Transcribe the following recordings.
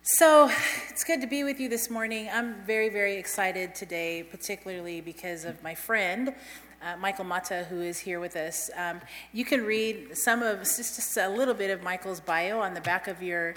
So it's good to be with you this morning. I'm very, very excited today, particularly because of my friend, Michael Mata, who is here with us. You can read just a little bit of Michael's bio on the back of your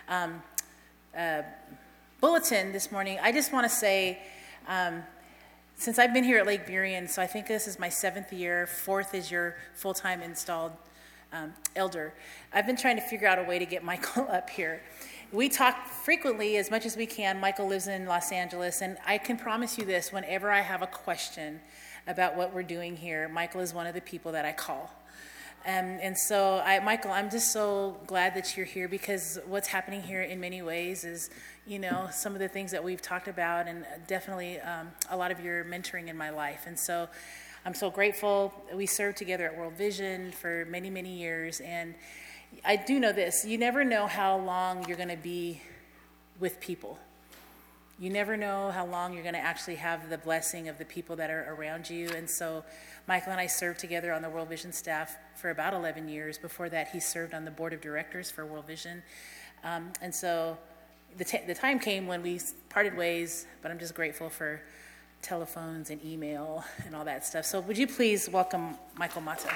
bulletin this morning. I just want to say, since I've been here at Lake Burien, so I think this is my 7th year, 4th is your full-time installed elder, I've been trying to figure out a way to get Michael up here. We talk frequently, as much as we can. Michael lives in Los Angeles, and I can promise you this, whenever I have a question about what we're doing here, Michael is one of the people that I call. And so, Michael, I'm just so glad that you're here, because what's happening here in many ways is, some of the things that we've talked about, and definitely a lot of your mentoring in my life. And so I'm so grateful. We served together at World Vision for many, many years, and I do know this: you never know how long you're going to be with people. You never know how long you're going to actually have the blessing of the people that are around you. And so Michael and I served together on the World Vision staff for about 11 years. Before that, he served on the board of directors for World Vision. And so the time came when we parted ways, but I'm just grateful for telephones and email and all that stuff. So would you please welcome Michael Mata?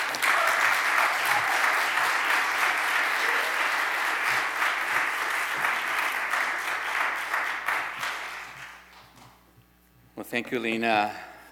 Well, thank you, Lena.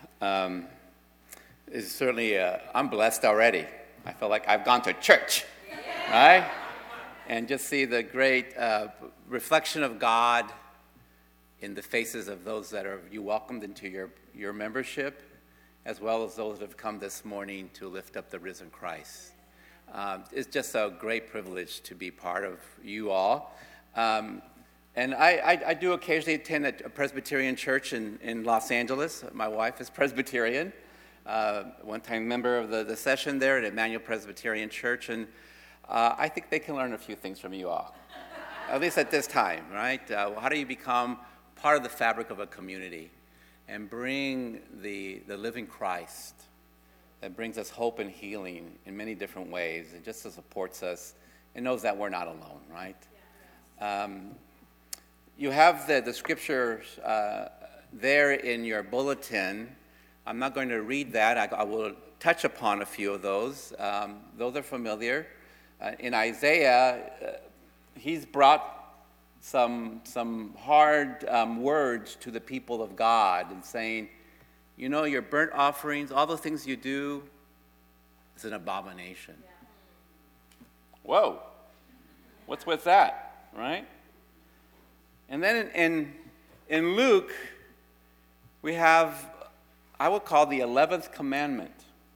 It's certainly, I'm blessed already. I feel like I've gone to church, right? And just see the great reflection of God in the faces of those that you welcomed into your membership, as well as those that have come this morning to lift up the risen Christ. It's just a great privilege to be part of you all. And I do occasionally attend a Presbyterian church in Los Angeles. My wife is Presbyterian, one-time member of the session there at Emmanuel Presbyterian Church, and I think they can learn a few things from you all, at least at this time, right? How do you become part of the fabric of a community and bring the living Christ that brings us hope and healing in many different ways, and just supports us and knows that we're not alone, right? You have the scriptures there in your bulletin. I'm not going to read that. I will touch upon a few of those. Those are familiar. In Isaiah, he's brought some hard words to the people of God and saying, your burnt offerings, all the things you do, is an abomination. Yeah. Whoa. What's with that, right? And then in Luke, we have, I would call the 11th commandment.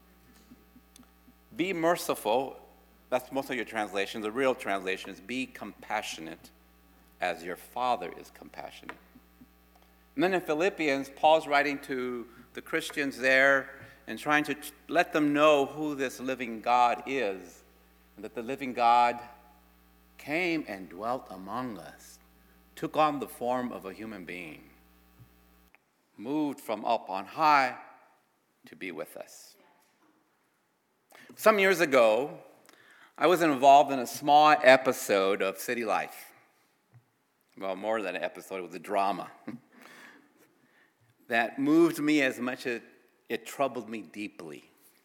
Be merciful. That's most of your translations. The real translation is be compassionate as your Father is compassionate. And then in Philippians, Paul's writing to the Christians there and trying to let them know who this living God is, and that the living God came and dwelt among us, took on the form of a human being, moved from up on high to be with us. Some years ago, I was involved in a small episode of City Life. Well, more than an episode, it was a drama that moved me as much as it troubled me deeply.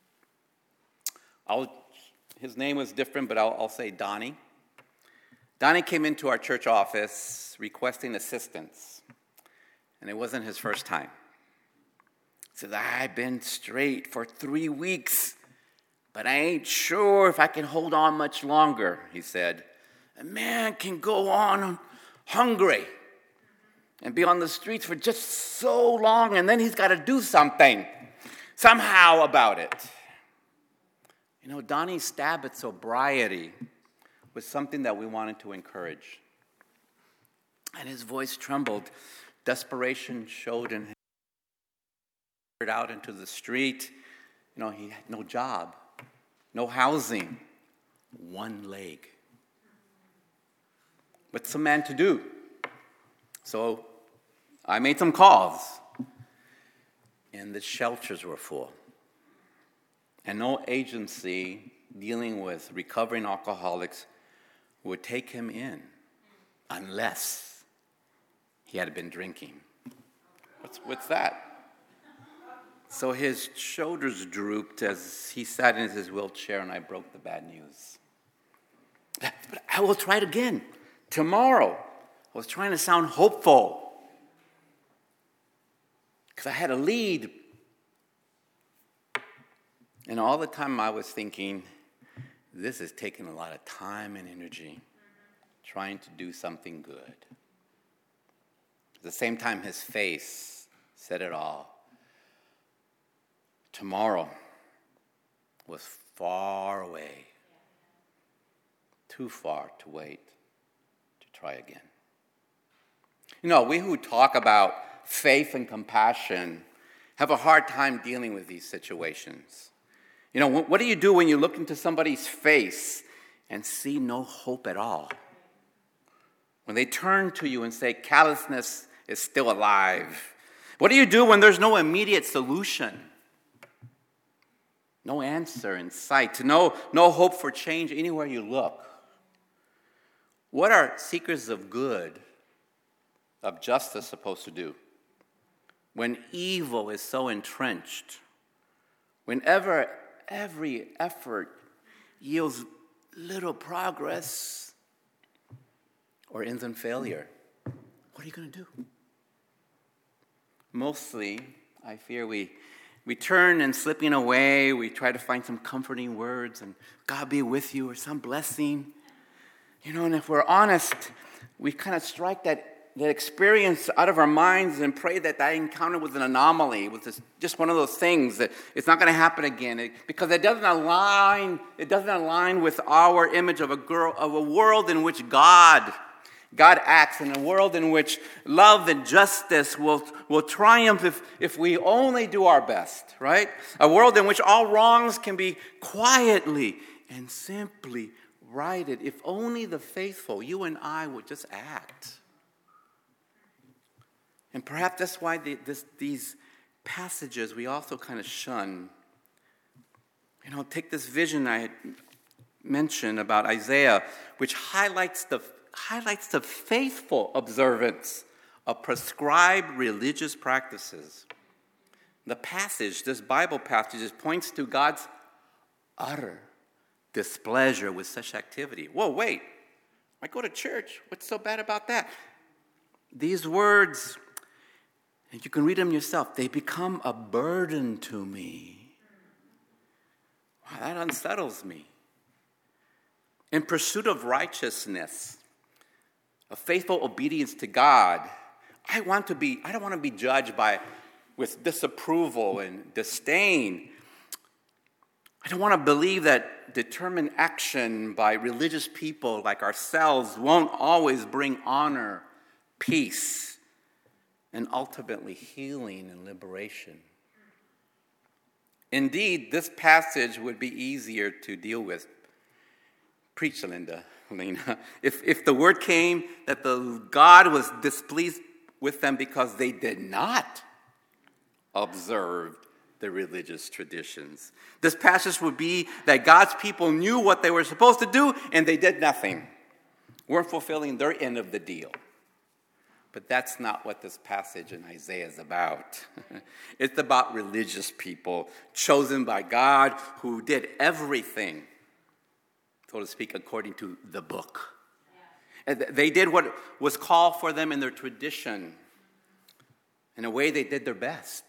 His name was different, but I'll say Donnie. Donnie came into our church office requesting assistance, and it wasn't his first time. He says, I've been straight for 3 weeks, but I ain't sure if I can hold on much longer, he said. A man can go on hungry and be on the streets for just so long, and then he's got to do something, somehow about it. Donnie's stab at sobriety was something that we wanted to encourage. And his voice trembled. Desperation showed in him. Out into the street. He had no job, no housing, one leg. What's a man to do? So I made some calls, and the shelters were full. And no agency dealing with recovering alcoholics would take him in unless he had been drinking. What's that? So his shoulders drooped as he sat in his wheelchair, and I broke the bad news. But I will try it again tomorrow. I was trying to sound hopeful because I had a lead. And all the time I was thinking, this is taking a lot of time and energy trying to do something good. At the same time, his face said it all. Tomorrow was far away, too far to wait to try again. You know, we who talk about faith and compassion have a hard time dealing with these situations. You know, what do you do when you look into somebody's face and see no hope at all? When they turn to you and say callousness is still alive. What do you do when there's no immediate solution? No answer in sight, no hope for change anywhere you look. What are seekers of good, of justice supposed to do? When evil is so entrenched, whenever every effort yields little progress or ends in failure, what are you going to do? Mostly, I fear we turn and slipping away. We try to find some comforting words and God be with you or some blessing. You know, and if we're honest, we kind of strike that experience out of our minds and pray that encounter was an anomaly, was just one of those things that it's not going to happen again because it doesn't align with our image of a world in which God acts, in a world in which love and justice will triumph if we only do our best, right? A world in which all wrongs can be quietly and simply righted if only the faithful, you and I, would just act. And perhaps that's why these passages we also kind of shun. You know, take this vision I had mentioned about Isaiah, which highlights the faithful observance of prescribed religious practices. This Bible passage, points to God's utter displeasure with such activity. Whoa, wait. I go to church. What's so bad about that? These words, and you can read them yourself, they become a burden to me. Wow, that unsettles me. In pursuit of righteousness, of faithful obedience to God, I don't want to be judged with disapproval and disdain. I don't want to believe that determined action by religious people like ourselves won't always bring honor, peace, and ultimately healing and liberation. Indeed, this passage would be easier to deal with. Preach, Lena. If the word came that the God was displeased with them because they did not observe the religious traditions. This passage would be that God's people knew what they were supposed to do and they did nothing. Weren't fulfilling their end of the deal. But that's not what this passage in Isaiah is about. It's about religious people chosen by God who did everything, so to speak, according to the book. And they did what was called for them in their tradition. In a way, they did their best.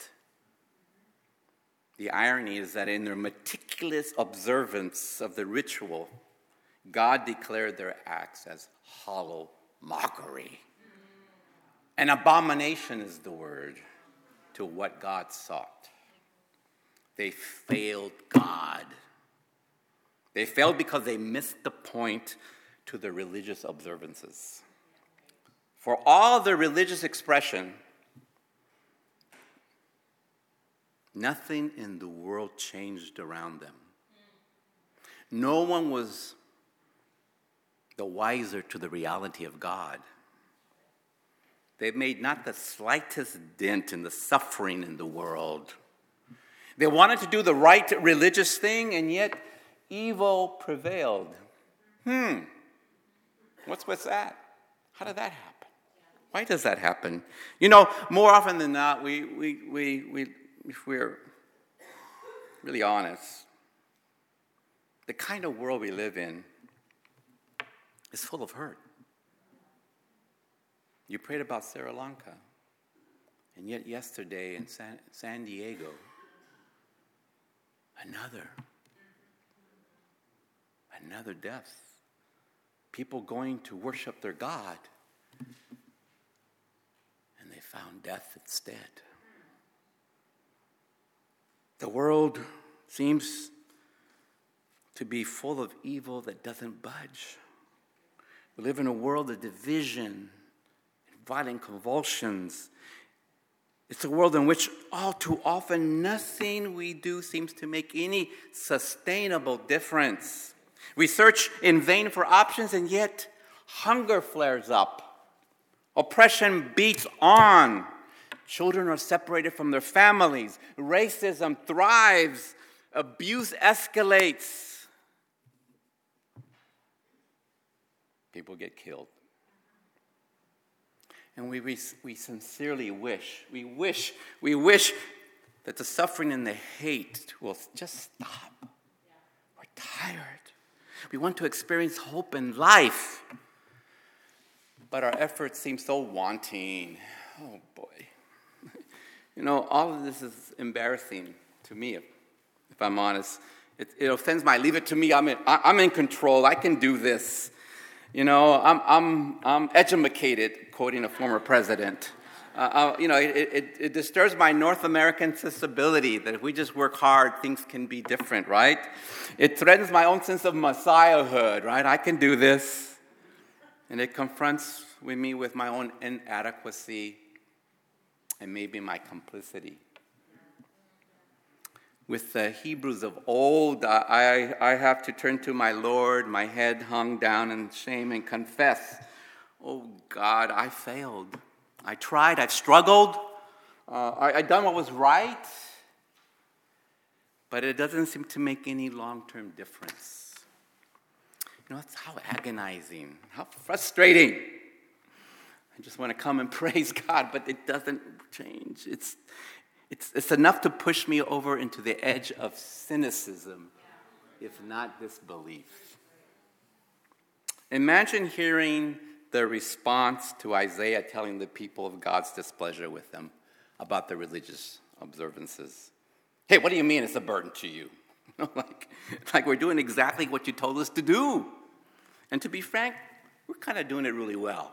The irony is that in their meticulous observance of the ritual, God declared their acts as hollow mockery. An abomination is the word to what God sought. They failed God. They failed because they missed the point to their religious observances. For all their religious expression, nothing in the world changed around them. No one was the wiser to the reality of God. They made not the slightest dent in the suffering in the world. They wanted to do the right religious thing, and yet evil prevailed. What's with that? How did that happen? Why does that happen? More often than not, we if we're really honest, the kind of world we live in is full of hurt. You prayed about Sri Lanka, and yet yesterday in San Diego, another death. People going to worship their God, and they found death instead. The world seems to be full of evil that doesn't budge. We live in a world of division and violent convulsions. It's a world in which all too often nothing we do seems to make any sustainable difference. We search in vain for options, and yet hunger flares up. Oppression beats on. Children are separated from their families. Racism thrives. Abuse escalates. People get killed. And we sincerely wish that the suffering and the hate will just stop. We're tired. We want to experience hope in life. But our efforts seem so wanting. Oh, boy. All of this is embarrassing to me, if I'm honest. It offends my, leave it to me. I'm in control. I can do this. I'm educated, quoting a former president. It disturbs my North American sensibility that if we just work hard, things can be different, right? It threatens my own sense of messiahhood, right? I can do this. And it confronts me with my own inadequacy and maybe my complicity. With the Hebrews of old, I have to turn to my Lord, my head hung down in shame, and confess, oh God, I failed. I tried, I've struggled, I've done what was right, but it doesn't seem to make any long-term difference. That's how agonizing, how frustrating. I just want to come and praise God, but it doesn't change. It's enough to push me over into the edge of cynicism, if not disbelief. Imagine hearing the response to Isaiah telling the people of God's displeasure with them about their religious observances. Hey, what do you mean it's a burden to you? Like we're doing exactly what you told us to do. And to be frank, we're kind of doing it really well.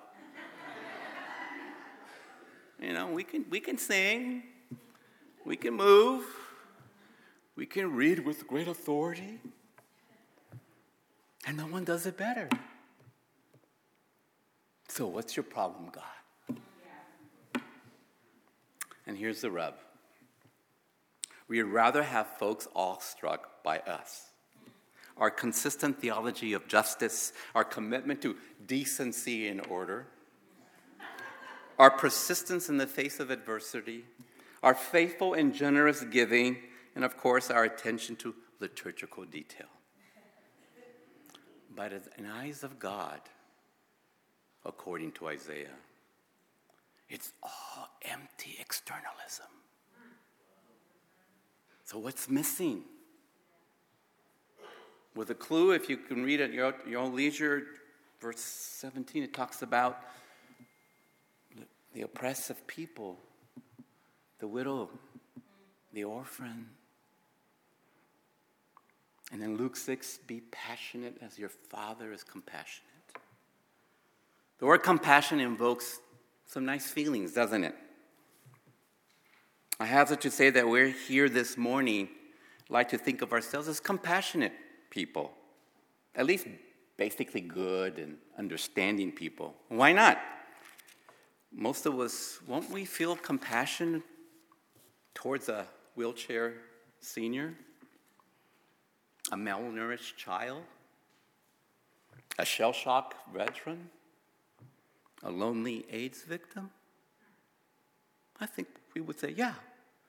We can sing. We can move. We can read with great authority. And no one does it better. So what's your problem, God? And here's the rub. We'd rather have folks awestruck by us. Our consistent theology of justice, our commitment to decency and order, our persistence in the face of adversity, our faithful and generous giving, and of course, our attention to liturgical detail. But in the eyes of God, according to Isaiah, it's all empty externalism. So what's missing? With a clue, if you can read at your own leisure, verse 17, it talks about the oppressive people, the widow, the orphan. And in Luke 6, be passionate as your Father is compassionate. The word compassion invokes some nice feelings, doesn't it? I hazard to say that we're here this morning like to think of ourselves as compassionate people, at least basically good and understanding people. Why not? Most of us, won't we feel compassion towards a wheelchair senior, a malnourished child, a shell-shocked veteran, a lonely AIDS victim? I think we would say, yeah.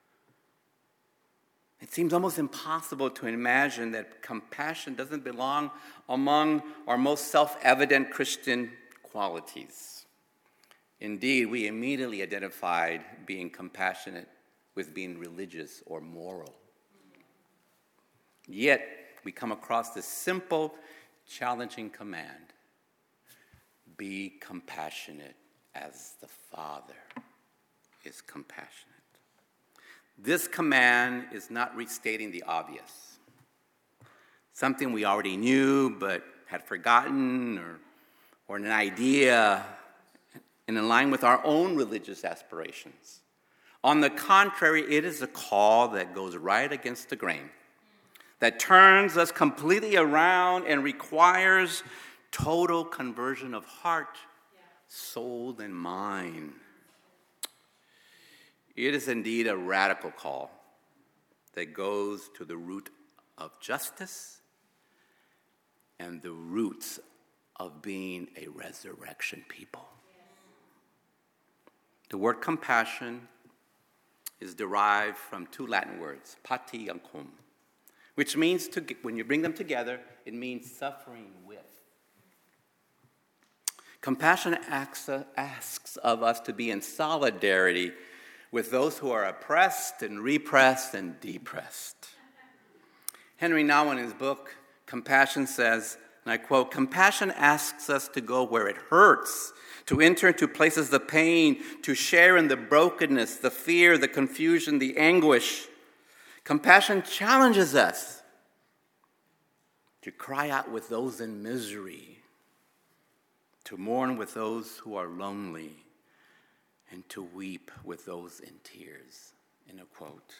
It seems almost impossible to imagine that compassion doesn't belong among our most self-evident Christian qualities. Indeed, we immediately identified being compassionate with being religious or moral. Yet, we come across this simple, challenging command: be compassionate as the Father is compassionate. This command is not restating the obvious, something we already knew but had forgotten, or an idea in line with our own religious aspirations. On the contrary, it is a call that goes right against the grain, that turns us completely around and requires total conversion of heart, soul, and mind. It is indeed a radical call that goes to the root of justice and the roots of being a resurrection people. The word compassion is derived from two Latin words, pati and cum, which means, when you bring them together, it means suffering with. Compassion asks of us to be in solidarity with those who are oppressed and repressed and depressed. Henry Nouwen, in his book, Compassion, says, and I quote, "Compassion asks us to go where it hurts, to enter into places of pain, to share in the brokenness, the fear, the confusion, the anguish. Compassion challenges us to cry out with those in misery, to mourn with those who are lonely, and to weep with those in tears." End of quote.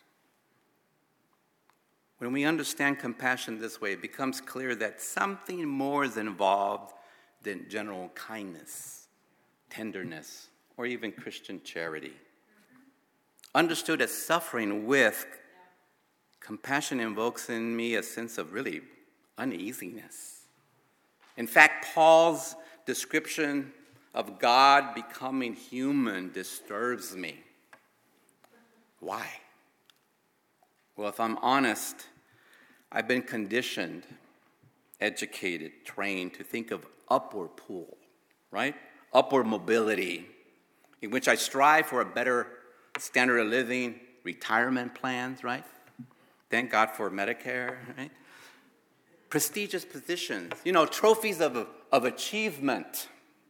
When we understand compassion this way, it becomes clear that something more is involved than general kindness, tenderness, or even Christian charity. Understood as suffering with, compassion invokes in me a sense of really uneasiness. In fact, Paul's description of God becoming human disturbs me. Why? Well, if I'm honest, I've been conditioned, educated, trained to think of upward pull, right? Upward mobility, in which I strive for a better standard of living, retirement plans, right? Thank God for Medicare, right? Prestigious positions, trophies of achievement.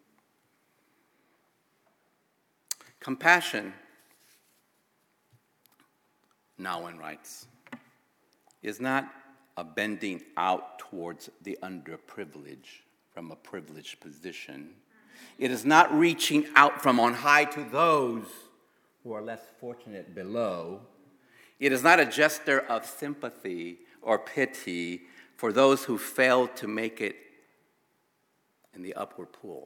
Compassion, Nouwen writes, is not a bending out towards the underprivileged from a privileged position. It is not reaching out from on high to those who are less fortunate below. It is not a gesture of sympathy or pity for those who failed to make it in the upward pull.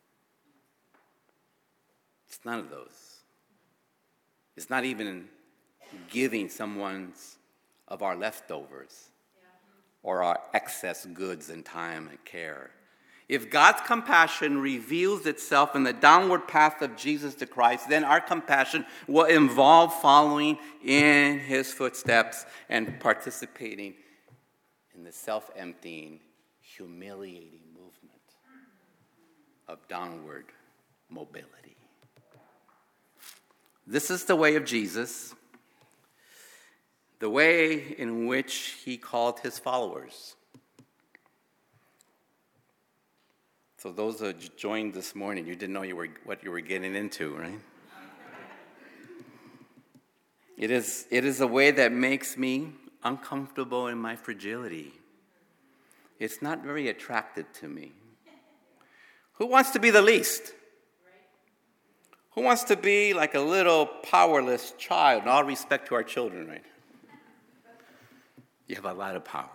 It's none of those. It's not even giving someone's of our leftovers or our excess goods and time and care. If God's compassion reveals itself in the downward path of Jesus to Christ, then our compassion will involve following in his footsteps and participating in the self-emptying, humiliating movement of downward mobility. This is the way of Jesus, the way in which he called his followers. So those who joined this morning, you didn't know what you were getting into, right? It is a way that makes me uncomfortable in my fragility. It's not very attractive to me. Who wants to be the least? Who wants to be like a little powerless child? In all respect to our children, right? You have a lot of power.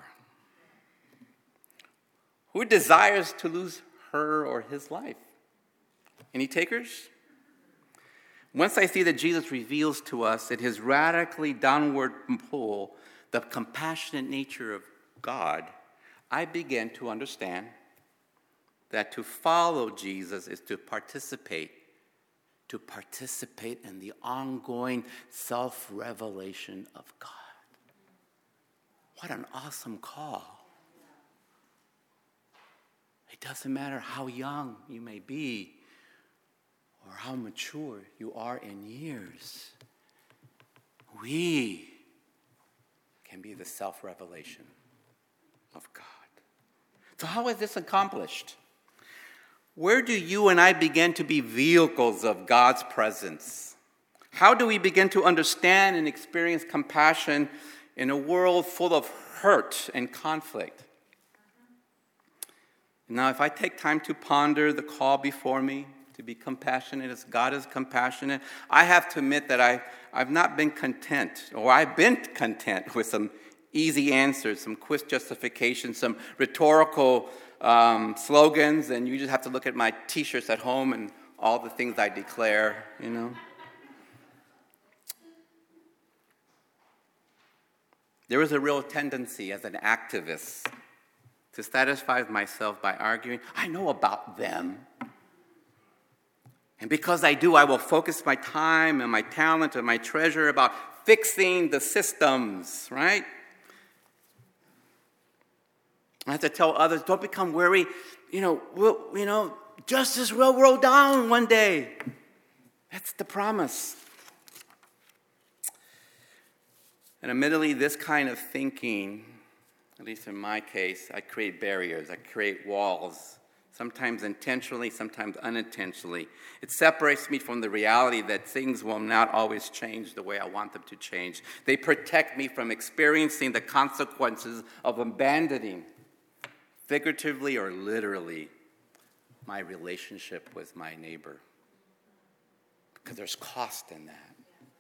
Who desires to lose her or his life? Any takers? Once I see that Jesus reveals to us that his radically downward pull, the compassionate nature of God, I begin to understand that to follow Jesus is to participate in the ongoing self-revelation of God. What an awesome call. doesn't matter how young you may be or how mature you are in years. We can be the self-revelation of God. So how is this accomplished? Where do you and I begin to be vehicles of God's presence? How do we begin to understand and experience compassion in a world full of hurt and conflict? Now, if I take time to ponder the call before me to be compassionate as God is compassionate, I have to admit that I've not been content, or I've been content with some easy answers, some quick justifications, some rhetorical slogans, and you just have to look at my T-shirts at home and all the things I declare, There is a real tendency as an activist to satisfy myself by arguing, I know about them. And because I do, I will focus my time and my talent and my treasure about fixing the systems, right? I have to tell others, don't become weary. Justice will roll down one day. That's the promise. And admittedly, this kind of thinking, at least in my case, I create barriers, I create walls, sometimes intentionally, sometimes unintentionally. It separates me from the reality that things will not always change the way I want them to change. They protect me from experiencing the consequences of abandoning, figuratively or literally, my relationship with my neighbor. Because there's cost in that.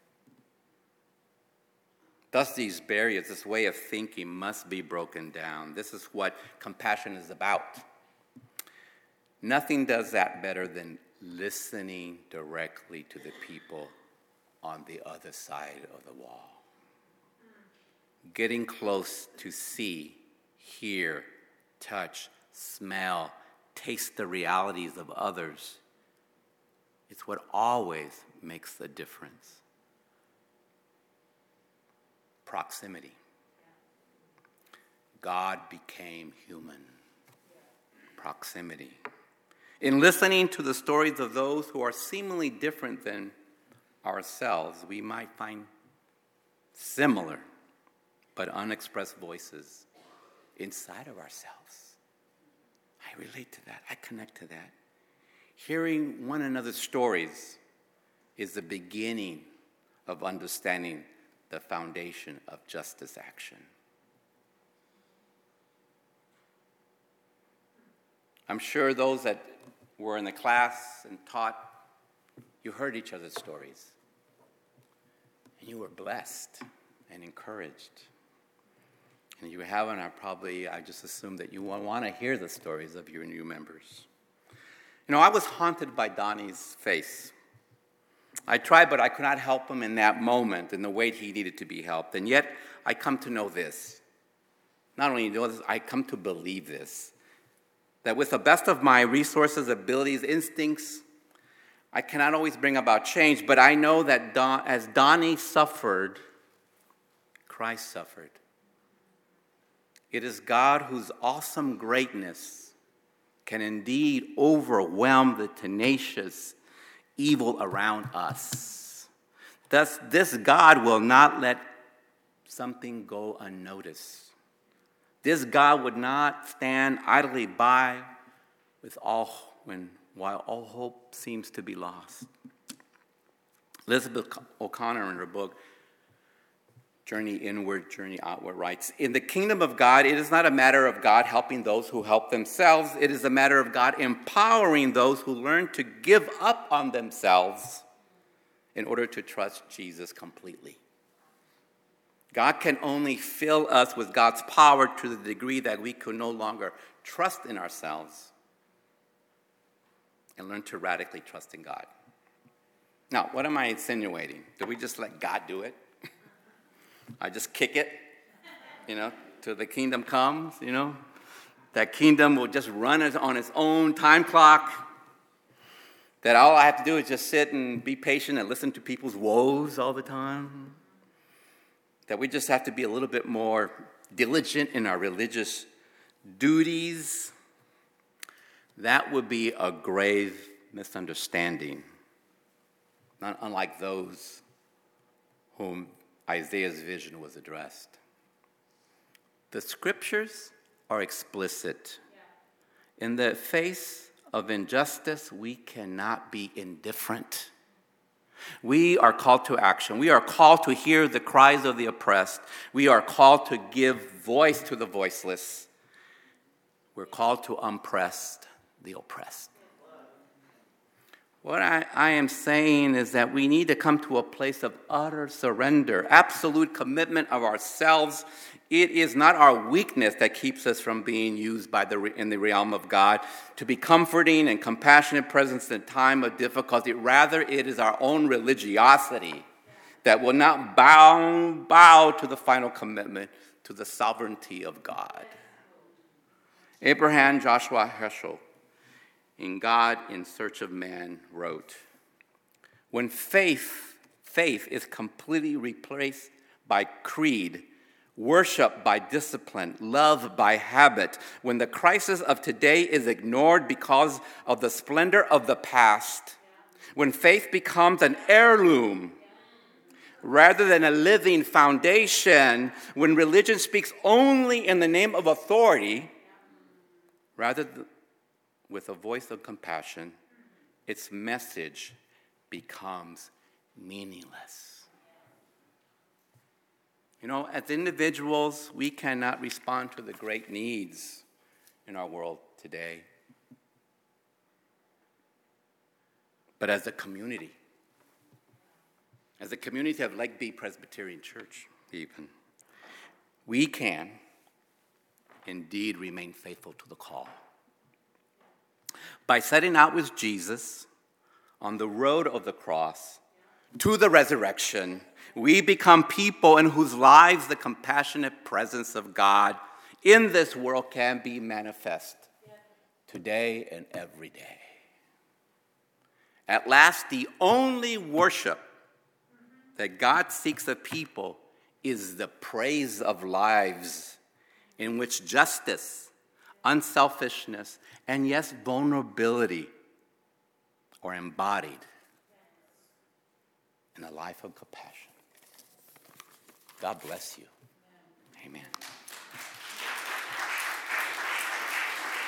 Thus, these barriers, this way of thinking must be broken down. This is what compassion is about. Nothing does that better than listening directly to the people on the other side of the wall. Getting close to see, hear, touch, smell, taste the realities of others. It's what always makes the difference. Proximity. God became human. Proximity. In listening to the stories of those who are seemingly different than ourselves, we might find similar but unexpressed voices inside of ourselves. I relate to that. I connect to that. Hearing one another's stories is the beginning of understanding the foundation of justice action. I'm sure those that were in the class and taught, you heard each other's stories. And you were blessed and encouraged. And you haven't, I just assume that you want to hear the stories of your new members. I was haunted by Donnie's face. I tried, but I could not help him in that moment in the way he needed to be helped. And yet, I come to know this. Not only know this, I come to believe this. That with the best of my resources, abilities, instincts, I cannot always bring about change, but I know that as Donnie suffered, Christ suffered. It is God whose awesome greatness can indeed overwhelm the tenacious evil around us. Thus, this God will not let something go unnoticed. This God would not stand idly by while all hope seems to be lost. Elizabeth O'Connor, in her book, Journey Inward, Journey Outward, writes, in the kingdom of God, it is not a matter of God helping those who help themselves. It is a matter of God empowering those who learn to give up on themselves in order to trust Jesus completely. God can only fill us with God's power to the degree that we can no longer trust in ourselves and learn to radically trust in God. Now, what am I insinuating? Do we just let God do it? I just kick it, till the kingdom comes, That kingdom will just run on its own time clock. That all I have to do is just sit and be patient and listen to people's woes all the time. That we just have to be a little bit more diligent in our religious duties. that would be a grave misunderstanding, not unlike those whom Isaiah's vision was addressed. The scriptures are explicit. In the face of injustice, we cannot be indifferent. We are called to action. We are called to hear the cries of the oppressed. We are called to give voice to the voiceless. We're called to unpress the oppressed. What I am saying is that we need to come to a place of utter surrender, absolute commitment of ourselves. It is not our weakness that keeps us from being used in the realm of God to be comforting and compassionate presence in time of difficulty. Rather, it is our own religiosity that will not bow to the final commitment to the sovereignty of God. Abraham Joshua Heschel, in God in Search of Man, wrote, when faith is completely replaced by creed, worship by discipline, love by habit, when the crisis of today is ignored because of the splendor of the past, when faith becomes an heirloom rather than a living foundation, when religion speaks only in the name of authority rather than with a voice of compassion, its message becomes meaningless. You know, as individuals, we cannot respond to the great needs in our world today. But as a community of Lake B Presbyterian Church, even, we can indeed remain faithful to the call. By setting out with Jesus on the road of the cross to the resurrection, we become people in whose lives the compassionate presence of God in this world can be manifest today and every day. At last, the only worship that God seeks of people is the praise of lives in which justice, unselfishness, and yes, vulnerability are embodied in a life of compassion. God bless you. Amen.